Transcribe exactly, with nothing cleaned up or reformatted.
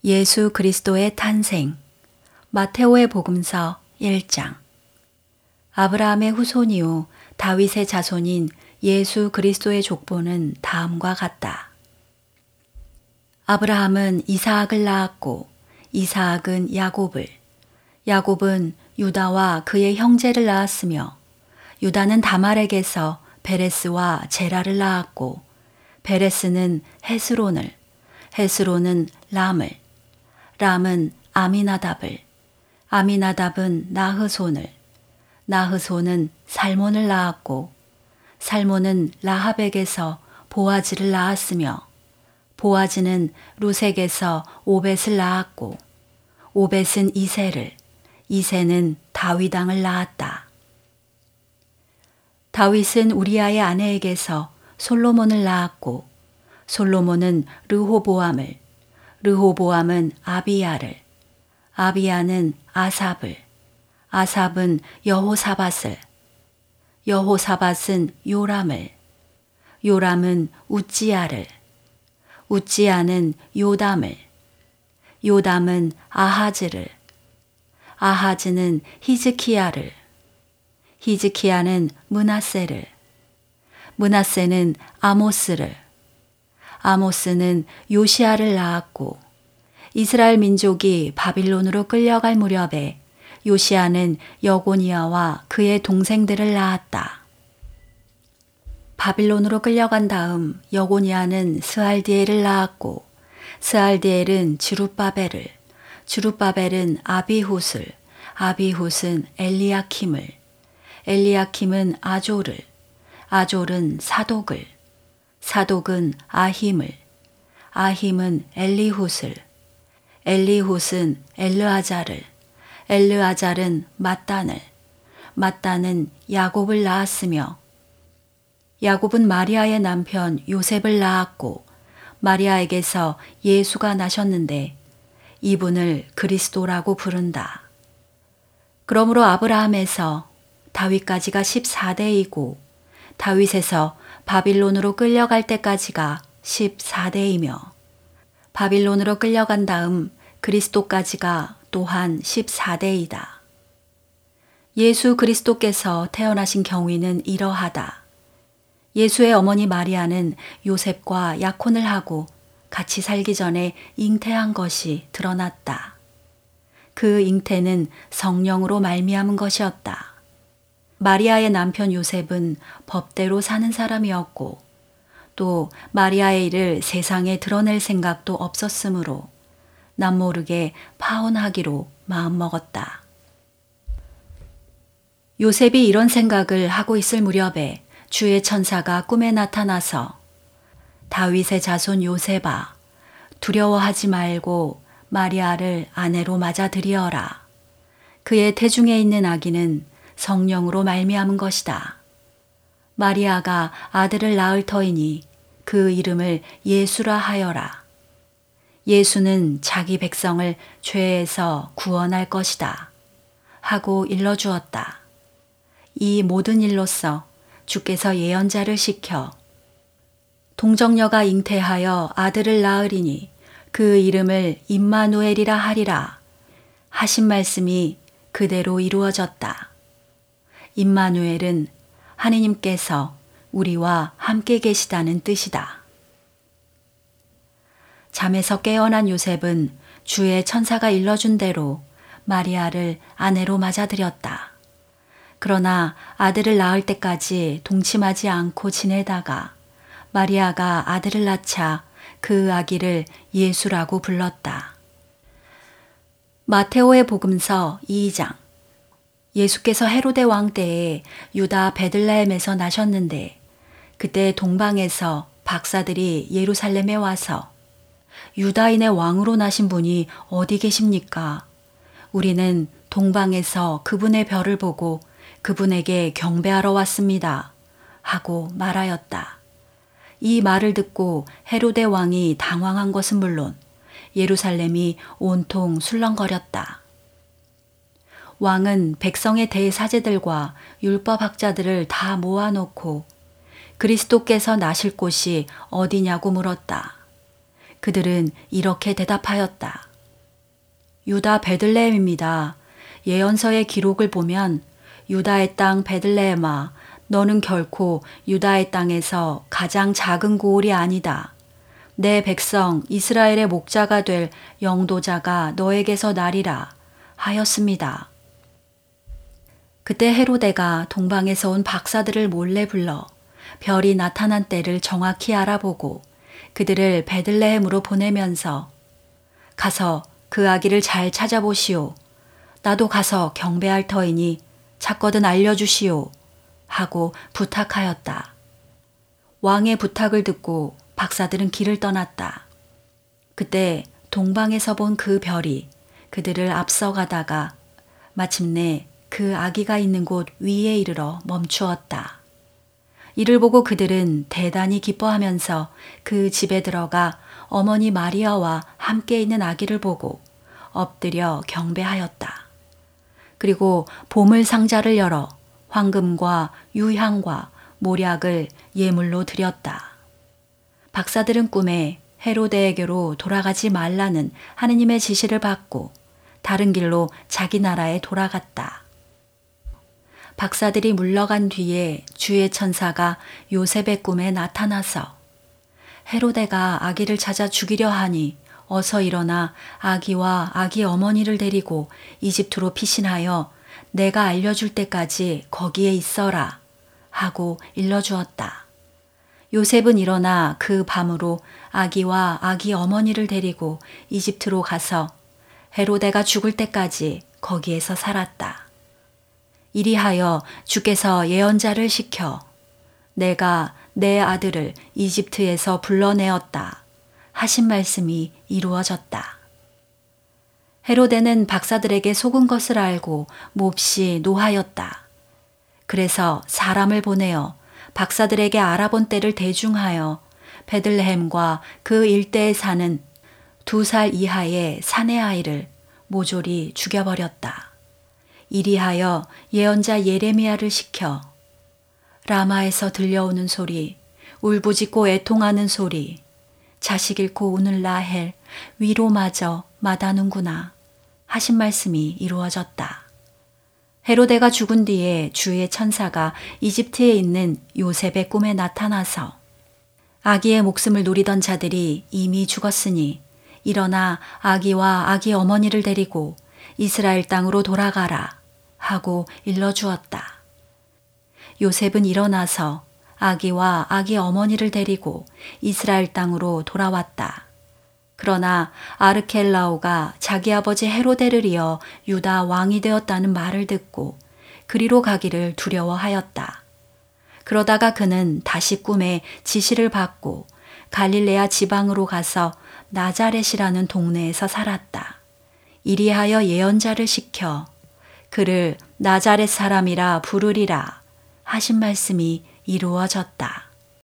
예수 그리스도의 탄생. 마테오의 복음서 일 장. 아브라함의 후손이요 다윗의 자손인 예수 그리스도의 족보는 다음과 같다. 아브라함은 이사학을 낳았고 이사학은 야곱을, 야곱은 유다와 그의 형제를 낳았으며 유다는 다말에게서 베레스와 제라를 낳았고 베레스는 헤스론을, 헤스론은 람을, 람은 아미나답을, 아미나답은 나흐손을, 나흐손은 살몬을 낳았고 살몬은 라합에게서 보아즈를 낳았으며 보아즈는 루색에서 오벳을 낳았고 오벳은 이새를, 이새는 다윗왕을 낳았다. 다윗은 우리아의 아내에게서 솔로몬을 낳았고 솔로몬은 르호보암을, 르호보암은 아비야를, 아비야는 아삽을, 아삽은 여호사밧을, 여호사밧은 요람을, 요람은 우찌야를, 우찌야는 요담을, 요담은 아하즈를, 아하즈는 히즈키야를, 히즈키야는 므낫세를, 므낫세는 아모스를, 아모스는 요시야를 낳았고 이스라엘 민족이 바빌론으로 끌려갈 무렵에 요시야는 여고니아와 그의 동생들을 낳았다. 바빌론으로 끌려간 다음 여고니아는 스알디엘을 낳았고 스알디엘은 주룹바벨을, 주룹바벨은 아비훗을, 아비훗은 엘리야킴을, 엘리야킴은 아졸을, 아졸은 사독을, 사독은 아힘을, 아힘은 엘리훗을, 엘리훗은 엘르아잘을, 엘르아잘은 mat단을, mat단은 야곱을 낳았으며 야곱은 마리아의 남편 요셉을 낳았고 마리아에게서 예수가 나셨는데 이분을 그리스도라고 부른다. 그러므로 아브라함에서 다윗까지가 십사 대이고 다윗에서 바빌론으로 끌려갈 때까지가 십사 대이며 바빌론으로 끌려간 다음 그리스도까지가 또한 십사 대이다. 예수 그리스도께서 태어나신 경위는 이러하다. 예수의 어머니 마리아는 요셉과 약혼을 하고 같이 살기 전에 잉태한 것이 드러났다. 그 잉태는 성령으로 말미암은 것이었다. 마리아의 남편 요셉은 법대로 사는 사람이었고 또 마리아의 일을 세상에 드러낼 생각도 없었으므로 남모르게 파혼하기로 마음먹었다. 요셉이 이런 생각을 하고 있을 무렵에 주의 천사가 꿈에 나타나서 다윗의 자손 요셉아, 두려워하지 말고 마리아를 아내로 맞아들이어라. 그의 태중에 있는 아기는 성령으로 말미암은 것이다. 마리아가 아들을 낳을 터이니 그 이름을 예수라 하여라. 예수는 자기 백성을 죄에서 구원할 것이다. 하고 일러주었다. 이 모든 일로써 주께서 예언자를 시켜 동정녀가 잉태하여 아들을 낳으리니 그 이름을 임마누엘이라 하리라 하신 말씀이 그대로 이루어졌다. 임마누엘은 하느님께서 우리와 함께 계시다는 뜻이다. 잠에서 깨어난 요셉은 주의 천사가 일러준 대로 마리아를 아내로 맞아들였다. 그러나 아들을 낳을 때까지 동침하지 않고 지내다가 마리아가 아들을 낳자 그 아기를 예수라고 불렀다. 마테오의 복음서 이 장. 예수께서 헤로데 왕 때에 유다 베들레헴에서 나셨는데 그때 동방에서 박사들이 예루살렘에 와서 유다인의 왕으로 나신 분이 어디 계십니까? 우리는 동방에서 그분의 별을 보고 그분에게 경배하러 왔습니다. 하고 말하였다. 이 말을 듣고 헤로데 왕이 당황한 것은 물론 예루살렘이 온통 술렁거렸다. 왕은 백성의 대사제들과 율법학자들을 다 모아놓고 그리스도께서 나실 곳이 어디냐고 물었다. 그들은 이렇게 대답하였다. 유다 베들레헴입니다. 예언서의 기록을 보면 유다의 땅 베들레헴아, 너는 결코 유다의 땅에서 가장 작은 고을이 아니다. 내 백성 이스라엘의 목자가 될 영도자가 너에게서 나리라 하였습니다. 그때 헤로데가 동방에서 온 박사들을 몰래 불러 별이 나타난 때를 정확히 알아보고 그들을 베들레헴으로 보내면서 가서 그 아기를 잘 찾아보시오. 나도 가서 경배할 터이니 찾거든 알려주시오. 하고 부탁하였다. 왕의 부탁을 듣고 박사들은 길을 떠났다. 그때 동방에서 본 그 별이 그들을 앞서가다가 마침내 그 아기가 있는 곳 위에 이르러 멈추었다. 이를 보고 그들은 대단히 기뻐하면서 그 집에 들어가 어머니 마리아와 함께 있는 아기를 보고 엎드려 경배하였다. 그리고 보물 상자를 열어 황금과 유향과 몰약을 예물로 드렸다. 박사들은 꿈에 헤로데에게로 돌아가지 말라는 하느님의 지시를 받고 다른 길로 자기 나라에 돌아갔다. 박사들이 물러간 뒤에 주의 천사가 요셉의 꿈에 나타나서 헤로데가 아기를 찾아 죽이려 하니 어서 일어나 아기와 아기 어머니를 데리고 이집트로 피신하여 내가 알려줄 때까지 거기에 있어라 하고 일러주었다. 요셉은 일어나 그 밤으로 아기와 아기 어머니를 데리고 이집트로 가서 헤로데가 죽을 때까지 거기에서 살았다. 이리하여 주께서 예언자를 시켜 내가 내 아들을 이집트에서 불러내었다 하신 말씀이 이루어졌다. 헤로데는 박사들에게 속은 것을 알고 몹시 노하였다. 그래서 사람을 보내어 박사들에게 알아본 때를 대중하여 베들레헴과 그 일대에 사는 두 살 이하의 사내 아이를 모조리 죽여버렸다. 이리하여 예언자 예레미야를 시켜 라마에서 들려오는 소리, 울부짖고 애통하는 소리, 자식 잃고 우는 라헬 위로마저 마다는구나 하신 말씀이 이루어졌다. 헤로데가 죽은 뒤에 주의 천사가 이집트에 있는 요셉의 꿈에 나타나서 아기의 목숨을 노리던 자들이 이미 죽었으니 일어나 아기와 아기 어머니를 데리고 이스라엘 땅으로 돌아가라 하고 일러주었다. 요셉은 일어나서 아기와 아기 어머니를 데리고 이스라엘 땅으로 돌아왔다. 그러나 아르켈라오가 자기 아버지 헤로데를 이어 유다 왕이 되었다는 말을 듣고 그리로 가기를 두려워하였다. 그러다가 그는 다시 꿈에 지시를 받고 갈릴레아 지방으로 가서 나자렛이라는 동네에서 살았다. 이리하여 예언자를 시켜 그를 나자렛 사람이라 부르리라 하신 말씀이 이루어졌다.